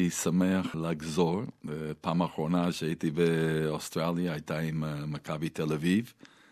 אני שמח לחזור. פעם האחרונה שהייתי באוסטרליה הייתה עם מכבי תל אביב,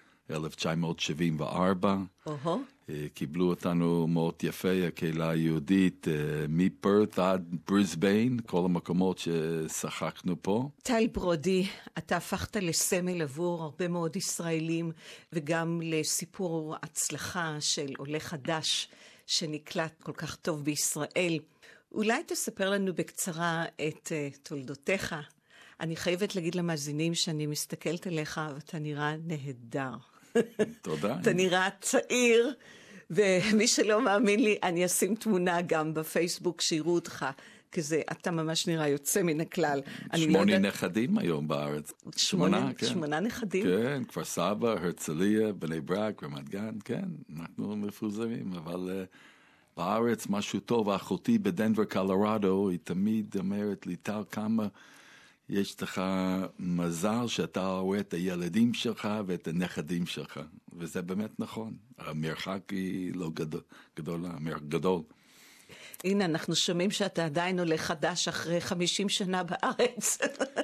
1974. קיבלו אותנו מאוד יפה, הקהילה היהודית, מפרת עד בריסביין, כל המקומות ששחקנו פה. טל ברודי, אתה הפכת לסמל עבור הרבה מאוד ישראלים, וגם לסיפור הצלחה של עולה חדש שנקלט כל כך טוב בישראל. אולי תספר לנו בקצרה את תולדותיך. אני חייבת להגיד למאזינים שאני מסתכלת עליך ואתה נראה נהדר. תודה. אתה נראה צעיר, ומי שלא מאמין לי, אני אשים תמונה גם בפייסבוק שיראו אותך, כזה, אתה ממש נראה יוצא מן הכלל. 8 נכדים היום בארץ. 8 נכדים? כן, כפר סבא, הרצליה, בני ברק, רמת גן, כן, אנחנו מפוזרים, אבל בארץ משהו טוב. אחותי בדנבר, קולורדו, היא תמיד אומרת לי, טל, כמה יש לך מזל שאתה רואה את הילדים שלך ואת הנכדים שלך, וזה באמת נכון. המרחק היא לא גדול. הנה, אנחנו שומעים שאתה עדיין עולה חדש אחרי 50 שנה בארץ.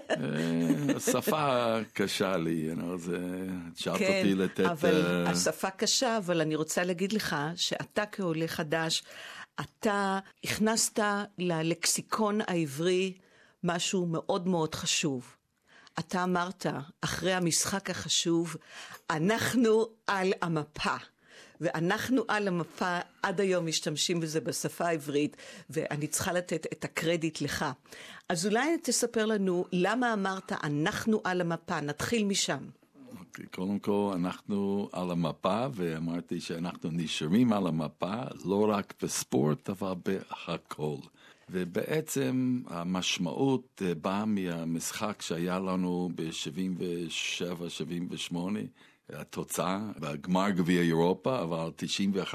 השפה קשה לי, שאלת אותי לתת... אבל השפה קשה, אבל אני רוצה להגיד לך שאתה כעולה חדש, אתה הכנסת ללקסיקון העברי משהו מאוד מאוד חשוב. אתה אמרת, אחרי המשחק החשוב, אנחנו על המפה. ואנחנו על המפה עד היום משתמשים בזה בשפה העברית, ואני צריכה לתת את הקרדיט לך. אז אולי תספר לנו למה אמרת אנחנו על המפה, נתחיל משם. קודם כל אנחנו על המפה, ואמרתי שאנחנו נשארים על המפה, לא רק בספורט, אבל בהכל. ובעצם המשמעות באה מהמשחק שהיה לנו ב-77-78, התוצאה בגמר גביע אירופה, אבל 91-79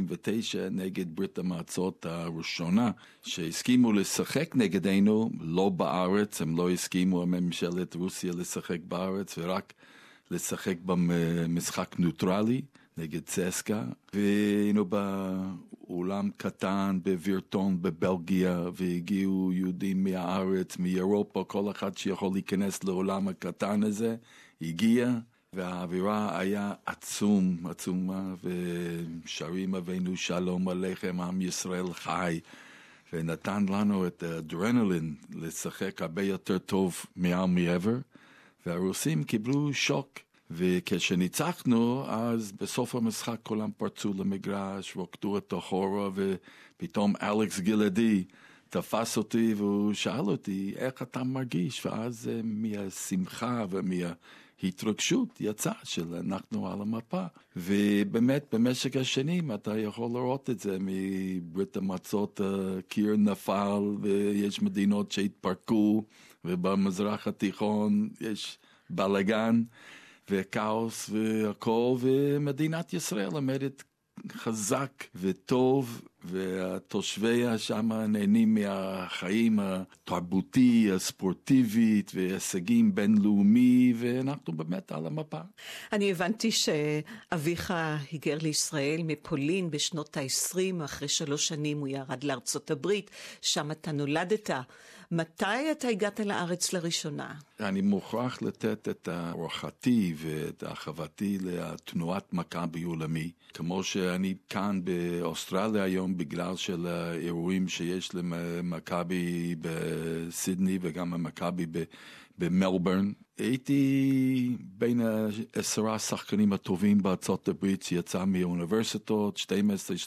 נגד ברית המועצות הראשונה, שהסכימו לשחק נגדנו, לא בארץ, הם לא הסכימו הממשלת רוסיה לשחק בארץ, ורק לשחק במשחק נוטרלי נגד צסקה, והיינו באולם קטן בווירטון בבלגיה, והגיעו יהודים מהארץ, מאירופה, כל אחד שיכול להיכנס לעולם הקטן הזה, הגיע, והאווירה היה עצומה, ושרים אבינו שלום עליכם, עם ישראל חי, ונתן לנו את האדרנלין לשחק הרבה יותר טוב מעבר, והרוסים קיבלו שוק. וכשניצחנו, אז בסוף המשחק כולם פרצו למגרש, רוקדו את החורה, ופתאום אלכס גלעדי תפס אותי, והוא שאל אותי, איך אתה מרגיש? ואז מהשמחה ומההתרגשות יצא שאנחנו על המפה. ובאמת, במשך השנים אתה יכול לראות את זה, מברית המועצות קיר נפל, ויש מדינות שהתפרקו, ובמזרח התיכון יש בלגן, וכאוס והכל, ומדינת ישראל עומדת חזק וטוב, והתושביה שם נהנים מהחיים התרבותי, הספורטיבית, והישגים בינלאומי, ואנחנו באמת על המפה. אני הבנתי שאביך היגר לישראל מפולין בשנות ה-20, אחרי 3 שנים הוא ירד לארצות הברית, שם אתה נולדת. מתי אתה הגעת לארץ לראשונה? אני מוכרח לתת את הערכתי ואת החוותי לתנועת מכבי עולמי, כמו שאני כאן באוסטרליה היום בגלל של האירועים שיש למכבי בסידני וגם המכבי במלבורן. הייתי בין 10 השחקנים הטובים בארצות הברית שיצא מהאוניברסיטות, 12-13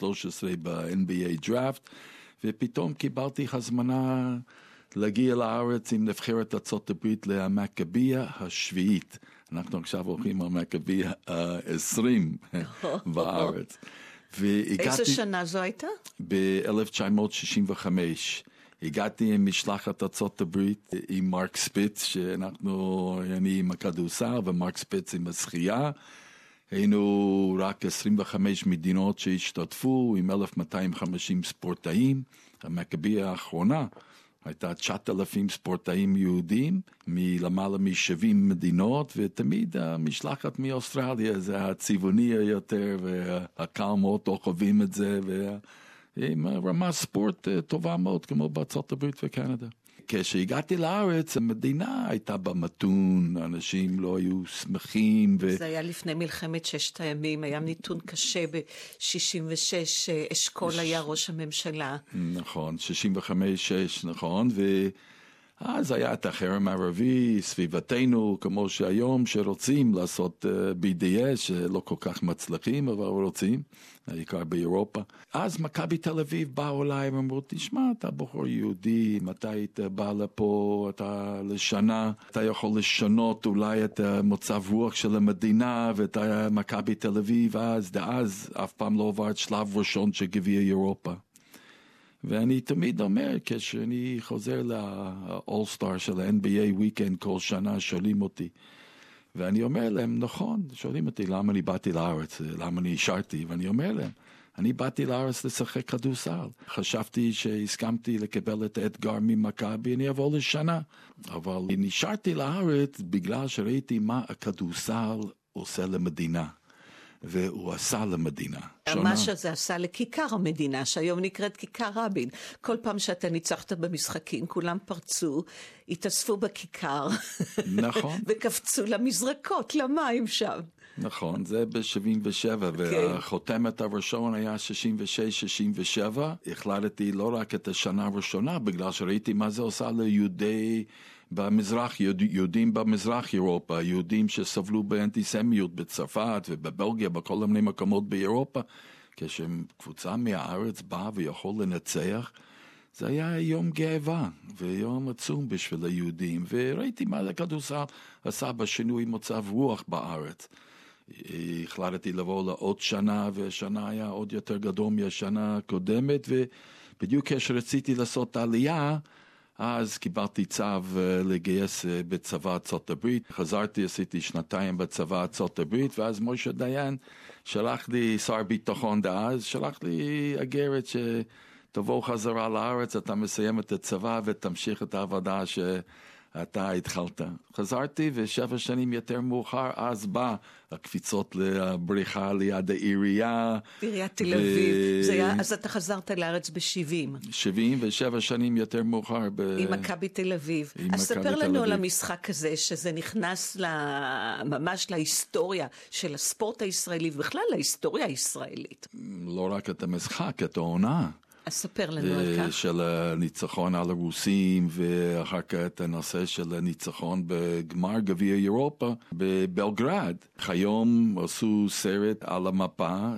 ב-NBA דראפט, ופתאום קיבלתי הזמנה להגיע לארץ עם נבחרת ארצות הברית למכביה השביעית. אנחנו עכשיו הולכים על מכביה 20 בארץ. איזה שנה זו הייתה? ב-1965. הגעתי עם משלחת ארצות הברית עם מרק ספיץ, אני עם הכדורסל ומרק ספיץ עם השחייה. היינו רק 25 מדינות שהשתתפו עם 1,250 ספורטאים. המכביה האחרונה הייתה 9,000 ספורטאים יהודים מלמעלה מ-70 מדינות, ותמיד המשלחת מאוסטרליה זה הצבעוני היותר, והקהל מאוד אוהבים את זה, עם רמה ספורט טובה מאוד, כמו בארצות הברית וקנדה. כשהגעתי לארץ, המדינה הייתה במתון, אנשים לא היו שמחים. זה היה לפני מלחמת ששת הימים, היה ניתון קשה ב-66, אשכול היה ראש הממשלה. נכון, 65-6, נכון, ואז היה את החרם הערבי, סביבתנו, כמו שהיום שרוצים לעשות BDS, שלא כל כך מצליחים, אבל רוצים, העיקר באירופה. אז מכבי תל אביב באו אליי ואמרו, תשמע, אתה בחור יהודי, מתי היית בא לפה, אתה לשנה, אתה יכול לשנות אולי את מצב רוח של המדינה, ואת מכבי תל אביב, אז אף פעם לא עבר את שלב ראשון של גביע אירופה. ואני תמיד אומר, כשאני חוזר ל-All-Star של ה-NBA Weekend כל שנה, שואלים אותי, ואני אומר להם, נכון, שואלים אותי למה אני באתי לארץ, למה אני השארתי, ואני אומר להם, אני באתי לארץ לשחק כדורסל. חשבתי שהסכמתי לקבל את האתגר ממכבי, אני אבוא לשנה. אבל נשארתי לארץ בגלל שראיתי מה הכדורסל עושה למדינה. והוא עשה למדינה. מה שזה עשה לכיכר המדינה, שהיום נקראת כיכר רבין. כל פעם שאתה ניצחת במשחקים, כולם פרצו, התאספו בכיכר. נכון. וקפצו למזרקות, למים שם. נכון, זה ב-77, והחותמת הראשון היה 66-67. החלטתי לא רק את השנה הראשונה, בגלל שראיתי מה זה עושה ליהודי במזרח, יהודים במזרח אירופה, יהודים שסבלו באנטיסמיות בצרפת ובבלגיה, בכל מיני מקומות באירופה, כשקבוצה מהארץ באה ויכול לנצח, זה היה יום גאווה ויום עצום בשביל היהודים, וראיתי מה הכדורסל עשה בשינוי מצב רוח בארץ. החלטתי לבוא לעוד שנה, והשנה היה עוד יותר גדול מהשנה הקודמת, ובדיוק כשרציתי לעשות עלייה, אז קיבלתי צו לגייס בצבא ארצות הברית. חזרתי, עשיתי 2 בצבא ארצות הברית, ואז משה דיין שלח לי, שר ביטחון דאז, שלח לי אגרת שתבוא חזרה לארץ, אתה מסיים את הצבא ותמשיך את העבודה אתה התחלת. חזרתי, ו7 שנים יותר מאוחר, אז בא הקפיצות לבריחה ליד העירייה. עיריית תל אביב. אז אתה חזרת לארץ ב-70. 77 שנים יותר מאוחר. עם מכבי תל אביב. אז ספר לנו על המשחק הזה, שזה נכנס ממש להיסטוריה של הספורט הישראלי, ובכלל להיסטוריה הישראלית. לא רק את המשחק, את העונה. אז ספר לנו על כך. של הניצחון על הרוסים, ואחר כך את הנושא של הניצחון בגמר גביע אירופה בבלגרד. היום עשו סרט על המפה,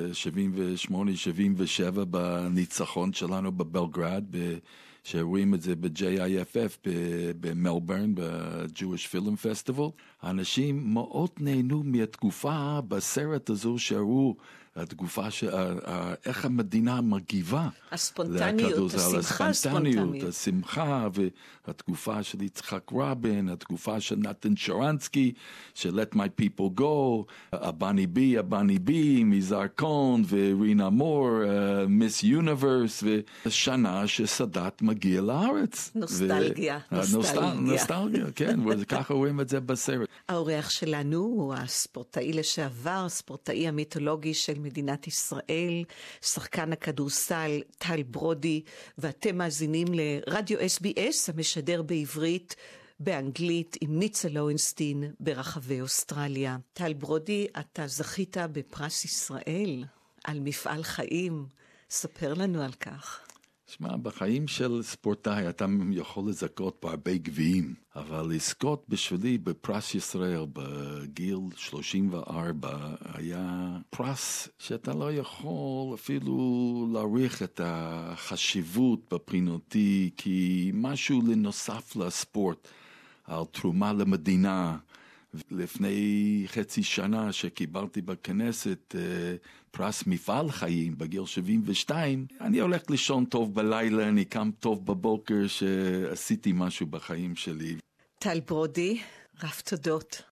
78-77 בניצחון שלנו בבלגרד, שרואים את זה ב-JIFF במלברן, ב-Jewish Film Festival. האנשים מאוד נהנו מהתקופה בסרט הזו שהראו, התגופה איך המדינה מגיבה. הספונטניות, השמחה הספונטנית. השמחה, והתגופה של יצחק רבין, התגופה של נתן שרנסקי, של Let My People Go, הבני בי, מזרקון, ורינה מור, מיס יוניברס, ושנה שסאדאת מגיע לארץ. נוסטלגיה. נוסטלגיה, כן, וככה רואים את זה בסרט. האורח שלנו הוא הספורטאי לשעבר, ספורטאי המיתולוגי של מדינת ישראל, שחקן הכדורסל טל ברודי, ואתם מאזינים לרדיו SBS המשדר בעברית, באנגלית עם ניצה לוינסטין ברחבי אוסטרליה. טל ברודי, אתה זכית בפרס ישראל על מפעל חיים, ספר לנו על כך. שמע, בחיים של ספורטאי אתה יכול לזכות בהרבה גביעים, אבל לזכות בשבילי בפרס ישראל בגיל 34 היה פרס שאתה לא יכול אפילו להעריך את החשיבות בפרינותי, כי משהו לנוסף לספורט, על תרומה למדינה. לפני חצי שנה שקיבלתי בכנסת פרס מפעל חיים בגיל 72, אני הולך לישון טוב בלילה, אני קם טוב בבוקר שעשיתי משהו בחיים שלי. טל ברודי, רב תודות.